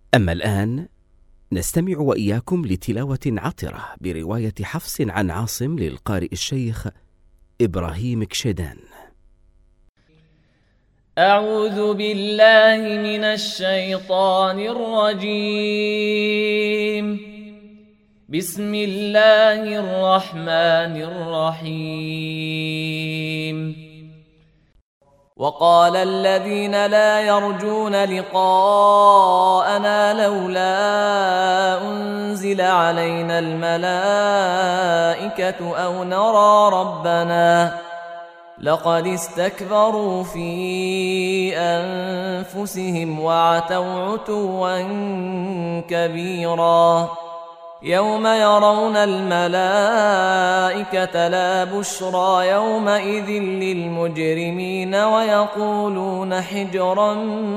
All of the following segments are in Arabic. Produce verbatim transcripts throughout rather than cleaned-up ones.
أما الآن نستمع وإياكم لتلاوة عطرة برواية حفص عن عاصم للقارئ الشيخ إبراهيم كشيدان. أعوذ بالله من الشيطان الرجيم. بسم الله الرحمن الرحيم. وقال الذين لا يرجون لقاءنا لولا أنزل علينا الملائكة أو نرى ربنا لقد استكبروا في أنفسهم وعتوا عتوا كبيرا. يوم يرون الملائكة لا بشرى يومئذ للمجرمين ويقولون حجرا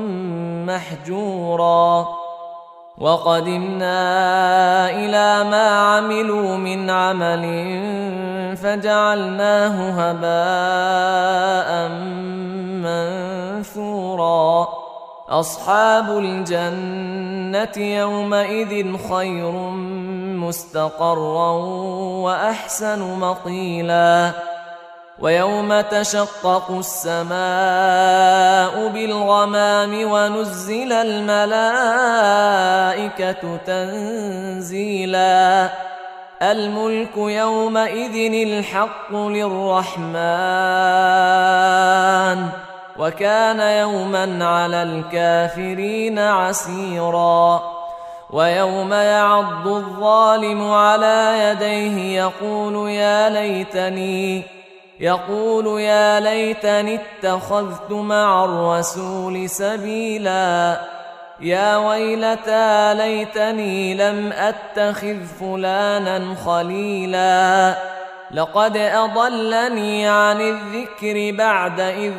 محجورا. وقدمنا إلى ما عملوا من عمل فجعلناه هباء منثورا. أصحاب الجنة يومئذ خير مستقرا وأحسن مقيلا. ويوم تشقق السماء بالغمام ونزل الملائكة تنزيلا. الملك يومئذ الحق للرحمن وكان يوما على الكافرين عسيرا. ويوم يعض الظالم على يديه يقول يا ليتني يقول يا ليتني اتخذت مع الرسول سبيلا. يا ويلتى ليتني لم أتخذ فلانا خليلا. لقد أضلني عن الذكر بعد إذ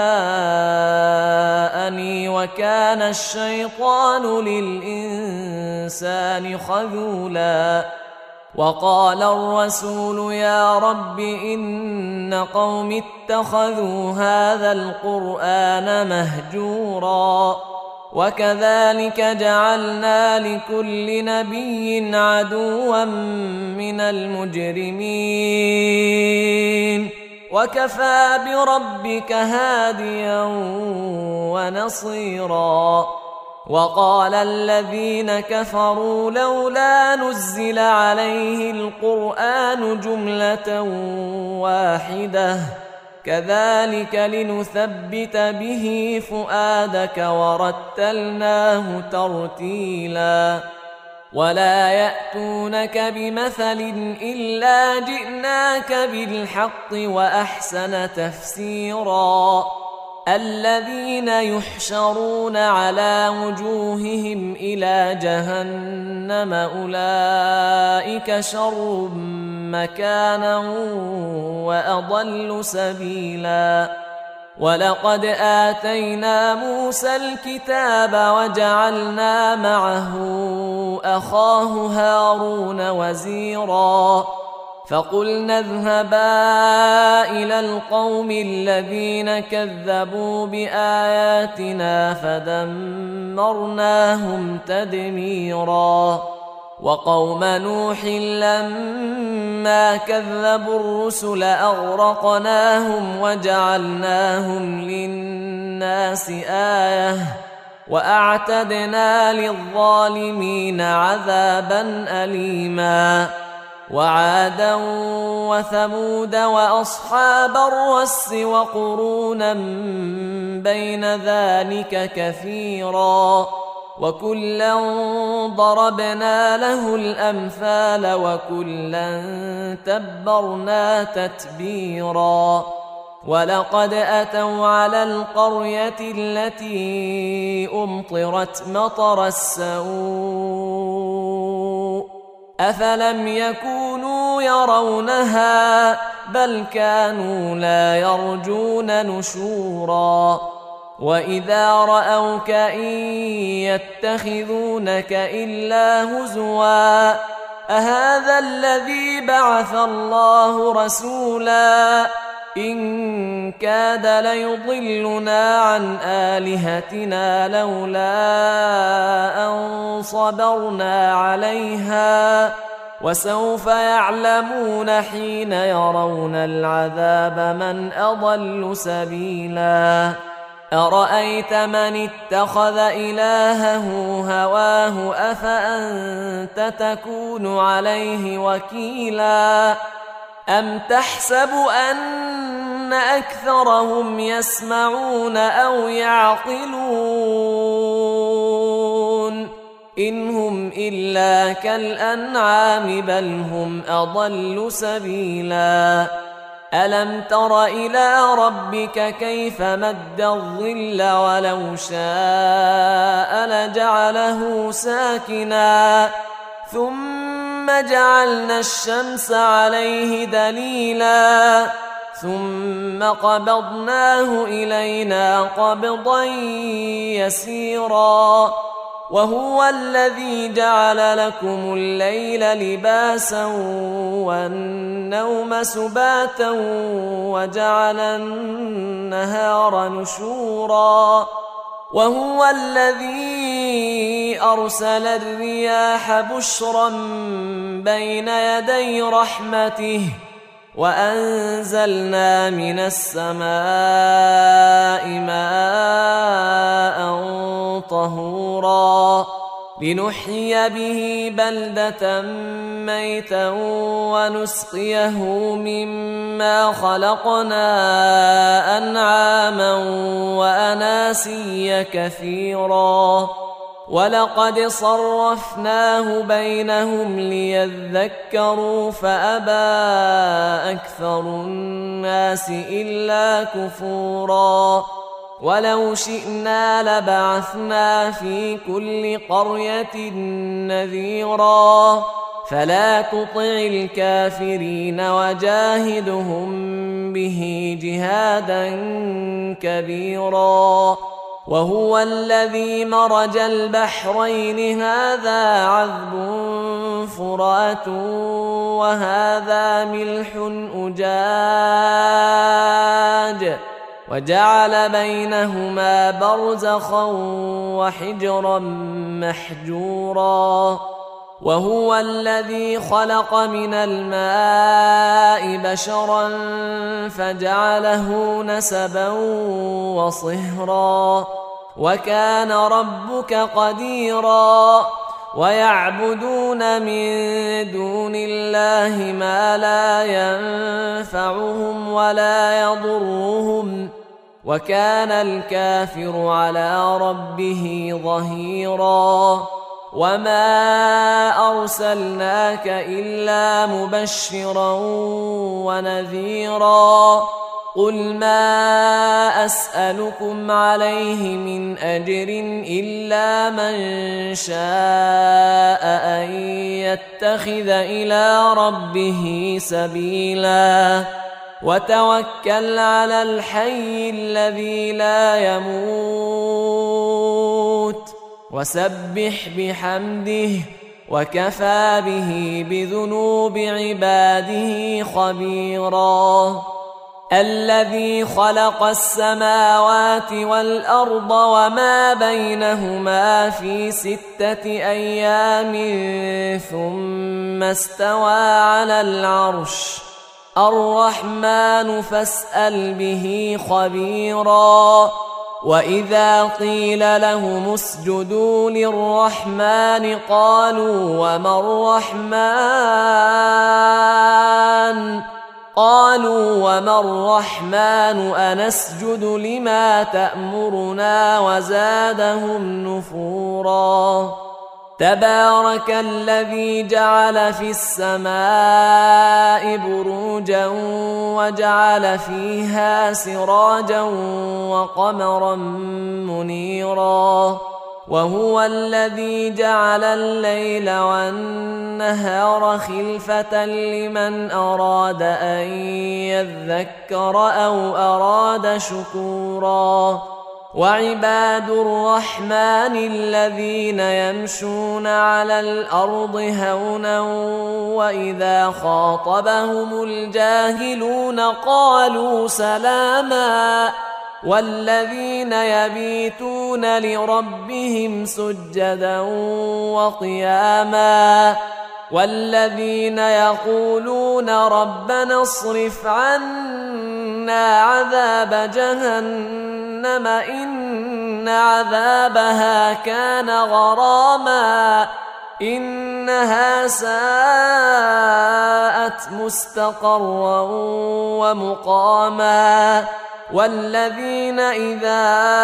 جاءني وكان الشيطان للإنسان خذولا. وقال الرسول يا رب إن قوم اتخذوا هذا القرآن مهجورا. وكذلك جعلنا لكل نبي عدوا من المجرمين وكفى بربك هاديا ونصيرا. وقال الذين كفروا لولا نزل عليه القرآن جملة واحدة كذلك لنثبت به فؤادك ورتلناه ترتيلا. ولا يأتونك بمثل إلا جئناك بالحق وأحسن تفسيرا. الذين يحشرون على وجوههم إلى جهنم أولئك شر مكانا وأضل سبيلا. ولقد آتينا موسى الكتاب وجعلنا معه أخاه هارون وزيرا. فقلنا اذهبا إلى القوم الذين كذبوا بآياتنا فدمرناهم تدميرا. وقوم نوح لما كذبوا الرسل أغرقناهم وجعلناهم للناس آية وأعتدنا للظالمين عذابا أليما. وعادا وثمود وأصحاب الرس وقرونا بين ذلك كثيرا. وكلا ضربنا له الأمثال وكلا تبرنا تتبيرا. ولقد أتوا على القرية التي أمطرت مطر السوء أفلم يكونوا يرونها بل كانوا لا يرجون نشورا. وإذا رأوك إن يتخذونك إلا هزوا أهذا الذي بعث الله رسولا إن كاد ليضلنا عن آلهتنا لولا أن صبرنا عليها وسوف يعلمون حين يرون العذاب من أضل سبيلا أرأيت من اتخذ إلهه هواه أفأنت تكون عليه وكيلا أم تحسب أن أكثرهم يسمعون أو يعقلون إن هم إلا كالأنعام بل هم أضل سبيلا ألم تر إلى ربك كيف مد الظل ولو شاء لجعله ساكنا ثم جعلنا الشمس عليه دليلا ثم قبضناه إلينا قبضا يسيرا وهو الذي جعل لكم الليل لباسا والنوم سباتا وجعل النهار نشورا وهو الذي أرسل الرياح بشرا بين يدي رحمته وأنزلنا من السماء ماء طهورا لنحيي به بلدة ميتا ونسقيه مما خلقنا أنعاما وأناسيا كثيرا ولقد صرفناه بينهم ليذكروا فأبى أكثر الناس إلا كفورا ولو شئنا لبعثنا في كل قرية نذيرا فلا تطع الكافرين وجاهدهم به جهادا كبيرا وهو الذي مرج البحرين هذا عذب فرات وهذا ملح أجاج وجعل بينهما برزخا وحجرا محجورا وهو الذي خلق من الماء بشرا فجعله نسبا وصهرا وكان ربك قديرا ويعبدون من دون الله ما لا ينفعهم ولا يضرهم وكان الكافر على ربه ظهيرا وما أرسلناك إلا مبشرا ونذيرا قل ما أسألكم عليه من أجر إلا من شاء أن يتخذ إلى ربه سبيلا وتوكل على الحي الذي لا يموت وسبح بحمده وكفى به بذنوب عباده خبيرا الذي خلق السماوات والأرض وما بينهما في ستة أيام ثم استوى على العرش الرحمن فاسأل به خبيرا وإذا قيل لهم اسجدوا للرحمن قالوا وما الرحمن قالوا وما الرحمن أنسجد لما تأمرنا وزادهم نفورا تبارك الذي جعل في السماء بروجا وجعل فيها سراجا وقمرا منيرا وهو الذي جعل الليل والنهار خلفة لمن أراد أن يذكر أو أراد شكورا وعباد الرحمن الذين يمشون على الأرض هونا وإذا خاطبهم الجاهلون قالوا سلاما والذين يبيتون لربهم سجدا وقياما والذين يقولون ربنا اصرف عنا عذاب جهنم إن عذابها كان غراما إنها ساءت مستقرا ومقاما والذين إذا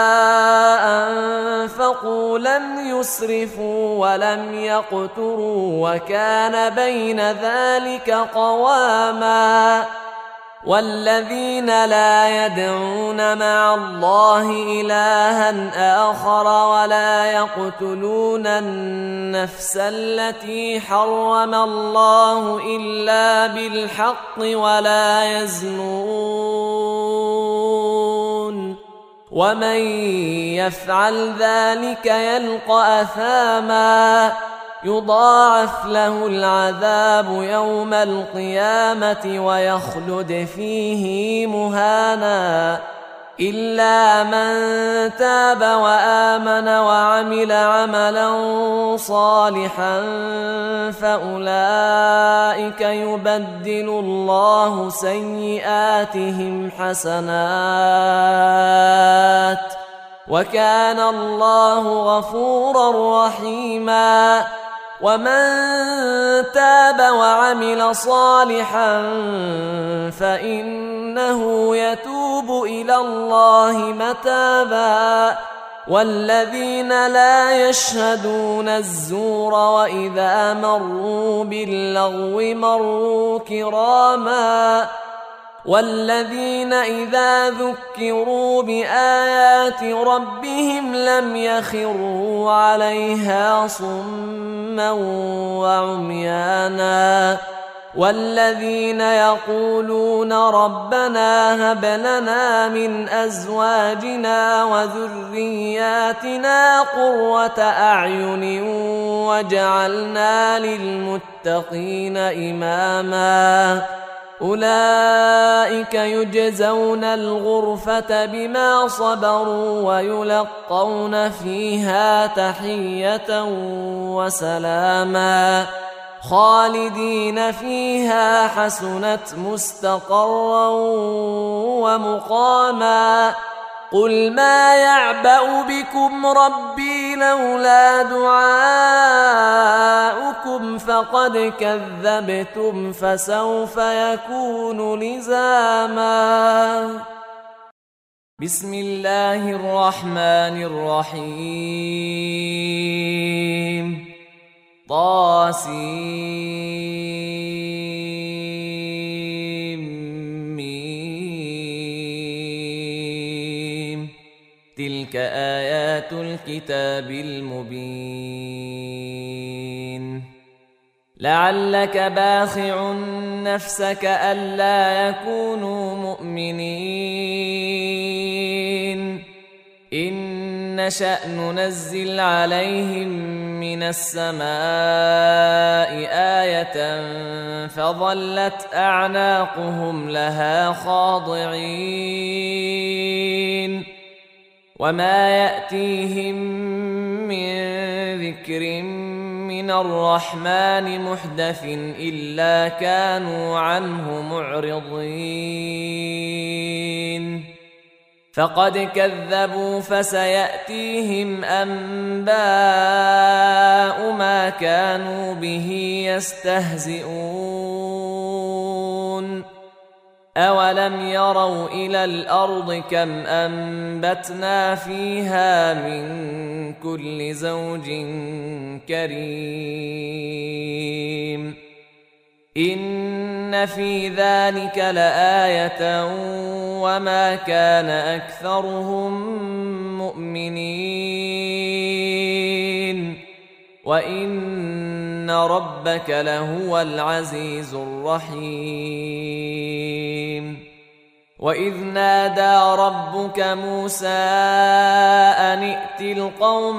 أنفقوا لم يسرفوا ولم يقتروا وكان بين ذلك قواما والذين لا يدعون مع الله إلها آخر ولا يقتلون النفس التي حرم الله إلا بالحق ولا يزنون ومن يفعل ذلك يلقى أثاما يضاعف له العذاب يوم القيامة ويخلد فيه مهانا إلا من تاب وآمن وعمل عملا صالحا فأولئك يبدل الله سيئاتهم حسنات وكان الله غفورا رحيما ومن تاب وعمل صالحا فإنه يتوب إلى الله متابا والذين لا يشهدون الزور وإذا مروا باللغو مروا كراما والذين إذا ذكروا بآيات ربهم لم يخروا عليها صما وعميانا والذين يقولون ربنا هب لنا من أزواجنا وذرياتنا قرة أعين واجعلنا للمتقين إماما أولئك يجزون الغرفة بما صبروا ويلقون فيها تحية وسلاما خالدين فيها حسنت مستقرا ومقاما قل ما يعبأ بكم ربي لولا دعاؤكم فقد كذبتم فسوف يكون لزاما بسم الله الرحمن الرحيم طاسيم تلك آيات الكتاب المبين لعلك باخع نفسك ألا يكونوا مؤمنين إن نشأ ننزل عليهم من السماء آية فظلت أعناقهم لها خاضعين وما يأتيهم من ذكر من الرحمن محدث إلا كانوا عنه معرضين فقد كذبوا فسيأتيهم أنباء ما كانوا به يستهزئون أولم يروا إلى الأرض كم أنبتنا فيها من كل زوج كريم إن في ذلك لآية وما كان أكثرهم مؤمنين وإن ربك لهو العزيز الرحيم وإذ نادى ربك موسى أن ائت القوم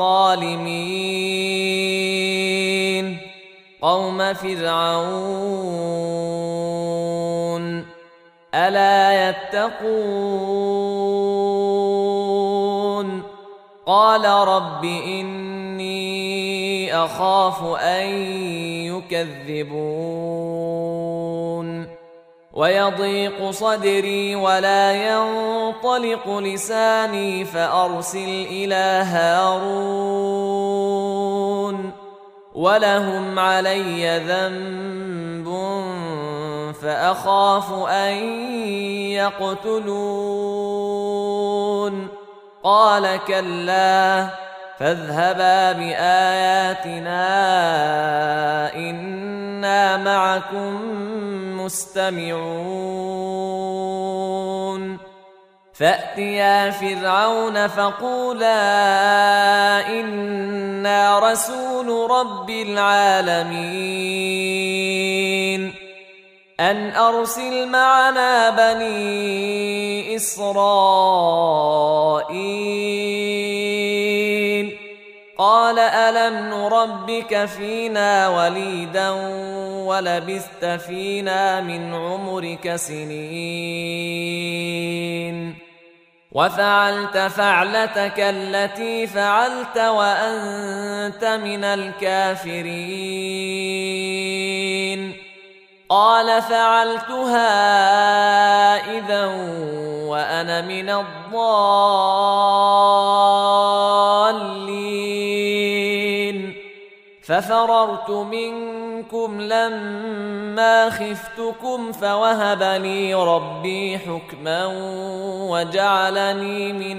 الظالمين قوم فرعون ألا يتقون قال رب إني أخاف أن يكذبون ويضيق صدري ولا ينطلق لساني فأرسل إلى هارون ولهم علي ذنب فأخاف أن يقتلون قال كلا فاذهبا بآياتنا إنا معكم مستمعون فأتيا فرعون فقولا إنا رسول رب العالمين أن أرسل معنا بني إسرائيل قال ألم نربك فينا وليدا ولبثت فينا من عمرك سنين وفعلت فعلتك التي فعلت وأنت من الكافرين قال فعلتها إذا وأنا من الضالين ففررت منكم لما خفتكم فوهب لي ربي حكما وجعلني من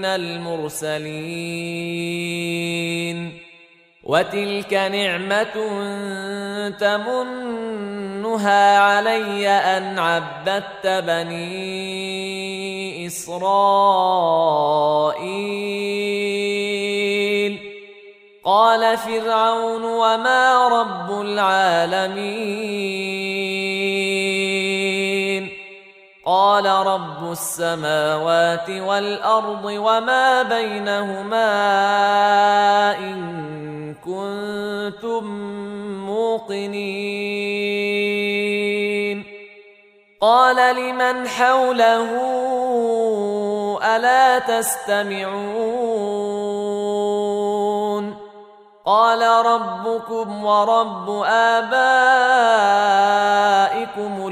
المرسلين وتلك نعمة تمنها علي أن عبدت بني إسرائيل قال فرعون وما رب العالمين قال رب السماوات والأرض وما بينهما إن كنتم موقنين قال لمن حوله ألا تستمعون قال ربكم ورب آبائكم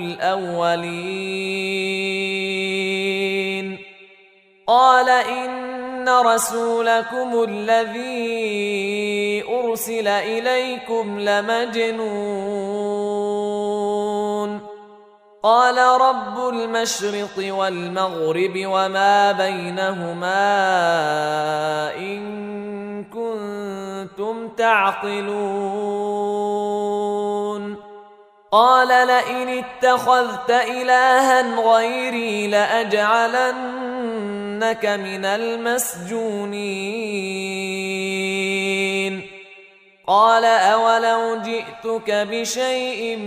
الأولين قال إن رسولكم الذي أرسل إليكم لمجنون قال رب المشرق والمغرب وما بينهما إن كنتم تعقلون قال لئن اتخذت إلها غيري لأجعلنك من المسجونين قال أولو جئتك بشيء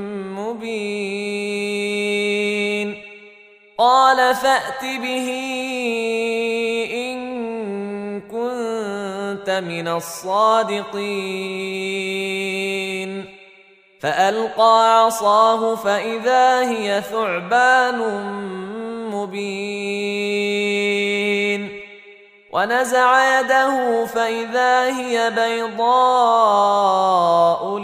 مبين قال فأت به إن كنت من الصادقين فألقى عصاه فإذا هي ثعبان مبين ونزع يده فإذا هي بيضاء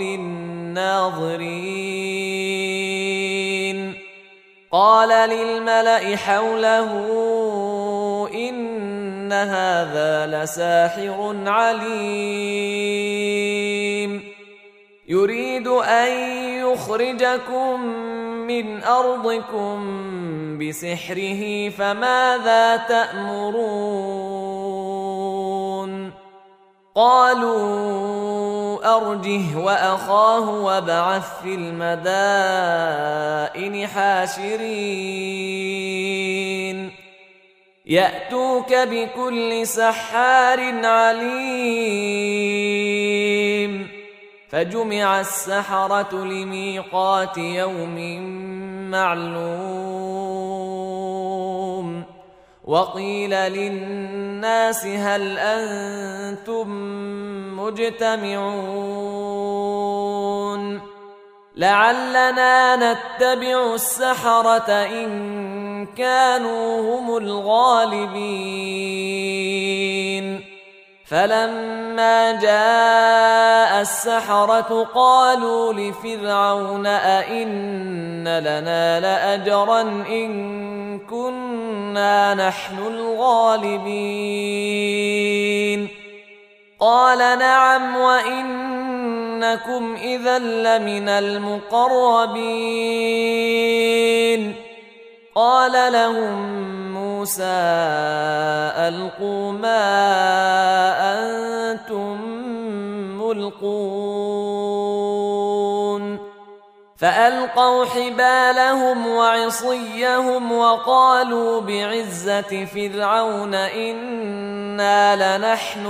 للناظرين قال للملأ حوله إن هذا لساحر عليم يريد أن يخرجكم من أرضكم بسحره فماذا تأمرون قالوا أرجه وأخاه وابعث في المدائن حاشرين يأتوك بكل سحار عليم فجمع السحرة لميقات يوم معلوم وقيل للناس هل أنتم مجتمعون لعلنا نتبع السحرة إن كانوا هم الغالبين فلما جاء السحرة قالوا لفرعون أئن لنا لأجرا إن كنا نحن الغالبين قال نعم وإنكم إذا لمن المقربين قال لهم موسى ألقوا ما أنتم ملقون فألقوا حبالهم وعصيهم وقالوا بعزة فرعون إنا لنحن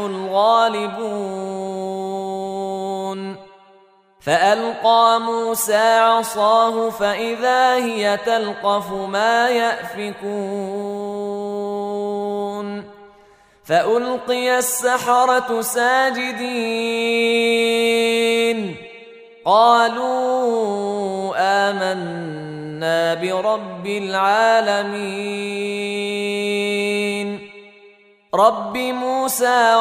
الغالبون فألقى موسى عصاه فإذا هي تلقف ما يأفكون فألقي السحرة ساجدين قالوا آمنا برب العالمين رب موسى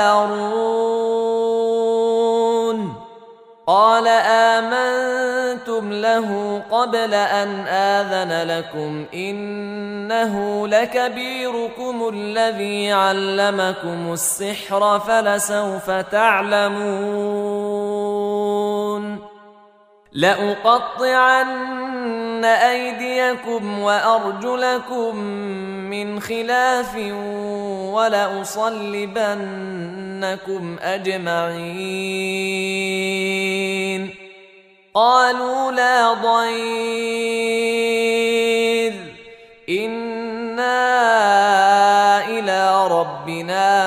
وهارون قال آمنتم له قبل أن آذن لكم إنه لكبيركم الذي علمكم السحر فلسوف تعلمون لأقطعن أيديكم وأرجلكم من خلاف ولأصلبنكم أجمعين قالوا لا ضير إنا إلى ربنا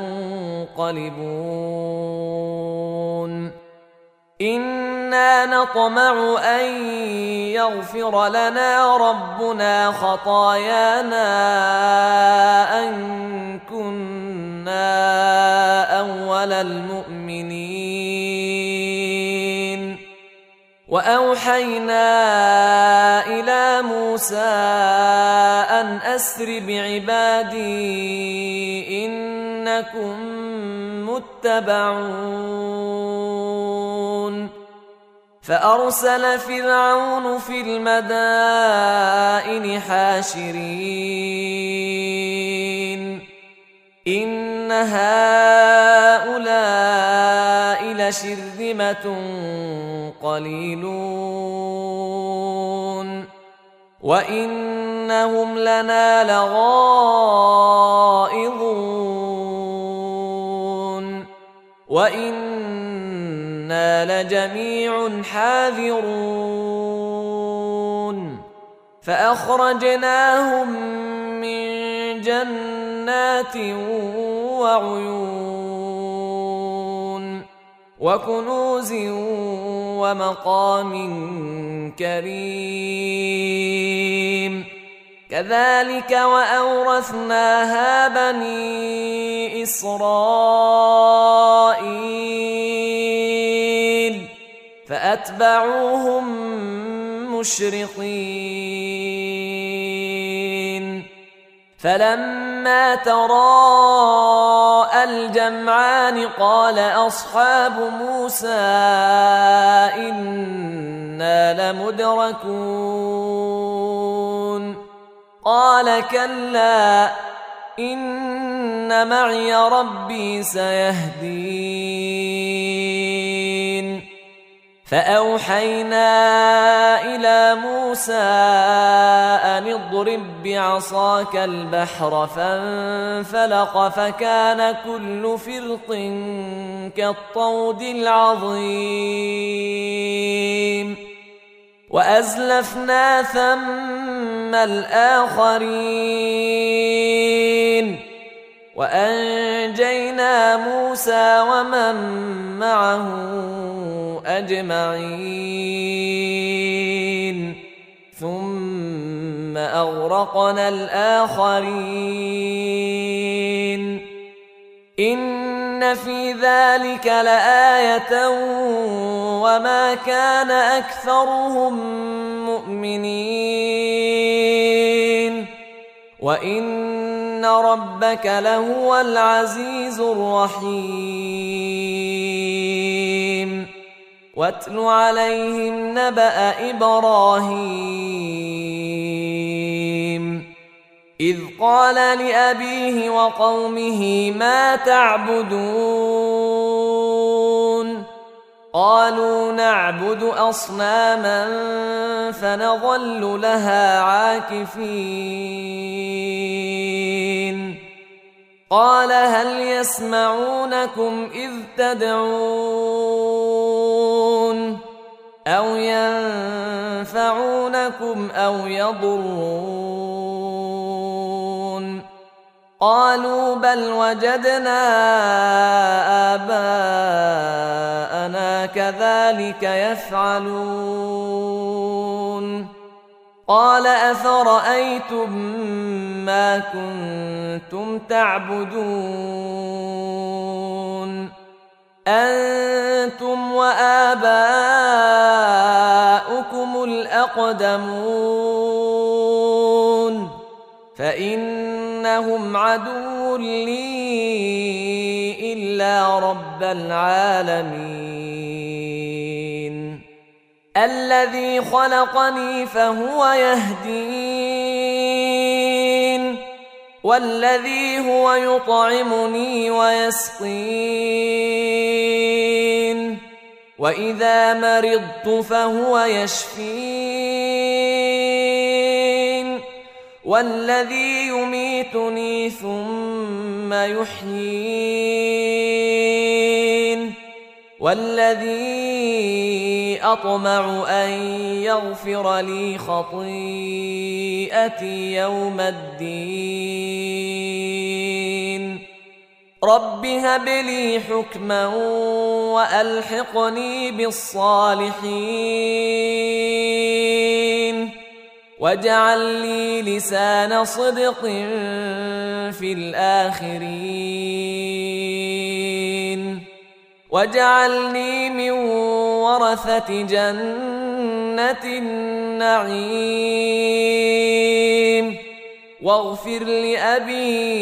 منقلبون إنا نطمع أن يغفر لنا ربنا خطايانا أن كنا أول المؤمنين وأوحينا إلى موسى أن أسر بعبادي إنكم متبعون فأرسل فرعون في المدائن حاشرين إن هؤلاء لشرذمة قليلون وإنهم لنا لغائظون وإنا لجميع حاذرون فأخرجناهم من جنات وعيون وكنوز ومقام كريم كذلك وأورثناها بني إسرائيل فأتبعوهم مشرقين فلما تراءى الجمعان قال أصحاب موسى إنا لمدركون قال كلا إن معي ربي سيهدين فأوحينا إلى موسى أن اضرب بعصاك البحر فانفلق فكان كل فرق كالطود العظيم وأزلفنا ثم الآخرين وأنجينا موسى ومن معه أجمعين ثم أغرقنا الآخرين إن في ذلك لآية وما كان أكثرهم مؤمنين وإن إن ربك لهو العزيز الرحيم واتل عليهم نبأ إبراهيم إذ قال لأبيه وقومه ما تعبدون قالوا نعبد أصناما فنظل لها عاكفين قال هل يسمعونكم إذ تدعون أو ينفعونكم أو يضرون قالوا بل وجدنا آباءنا كذلك يفعلون قال أفرأيتم ما كنتم تعبدون أنتم وآباؤكم الأقدمون فإنهم عدو لي إلا رب العالمين الذي خلقني فهو يهدين والذي هو يطعمني ويسقين وإذا مرضت فهو يشفين والذي يميتني ثم يحيين والذي أطمع أن يغفر لي خطيئتي يوم الدين رب هب لي حكما وألحقني بالصالحين واجعل لي لسان صدق في الآخرين واجعلني من ورثة جنة النعيم واغفر لأبي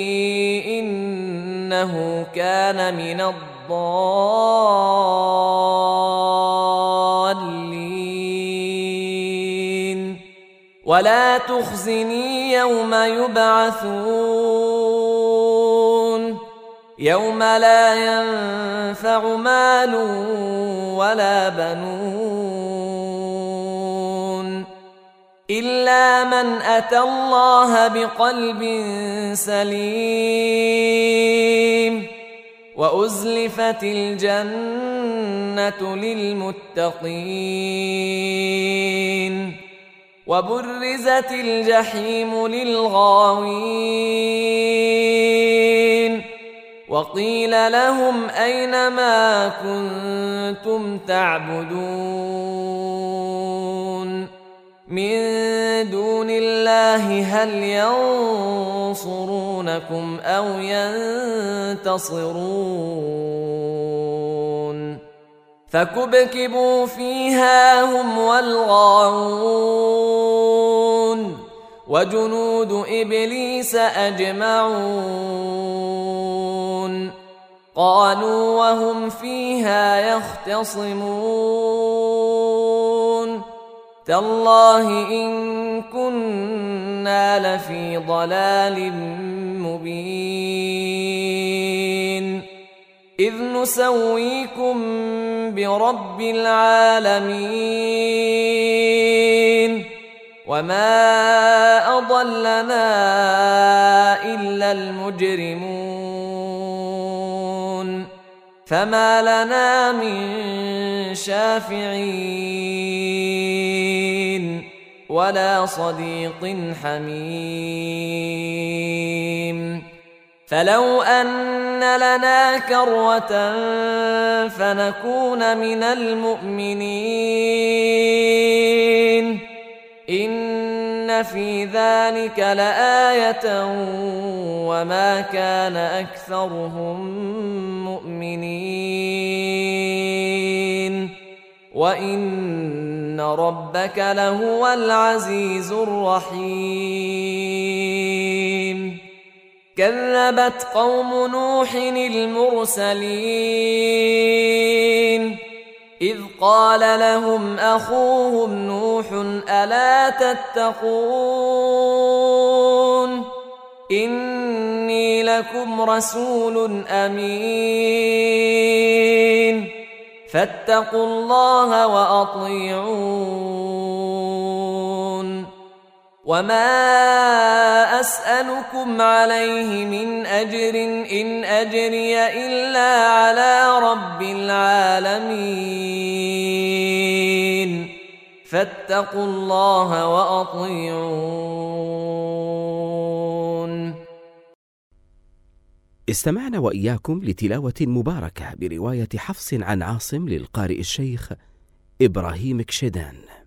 إنه كان من الضالين ولا تخزني يوم يبعثون يوم لا ينفع مال ولا بنون إلا من أتى الله بقلب سليم وأزلفت الجنة للمتقين وبرزت الجحيم للغاوين وقيل لهم أين ما كنتم تعبدون من دون الله هل ينصرونكم أو ينتصرون فكبكبوا فيها هم والغاوون وجنود إبليس أجمعون قالوا وهم فيها يختصمون تالله إن كنا لفي ضلال مبين إذ نسويكم برب العالمين وما أضلنا إلا المجرمون فما لنا من شافعين ولا صديق حميم فلو أن لنا كرة فنكون من المؤمنين إن في ذلك لآية وما كان أكثرهم مؤمنين وإن ربك لهو العزيز الرحيم كذبت قوم نوح المرسلين إذ قال لهم أخوهم نوح ألا تتقون إني لكم رسول أمين فاتقوا الله وأطيعون وما أسألكم عليه من أجر إن أجري إلا على رب العالمين فاتقوا الله وأطيعون. استمعنا وإياكم لتلاوة مباركة برواية حفص عن عاصم للقارئ الشيخ إبراهيم كشيدان.